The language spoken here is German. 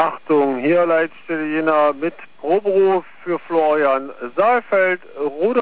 Achtung, hier Leitstelle Jena mit Proberuf für Florian Saalfeld, Ruder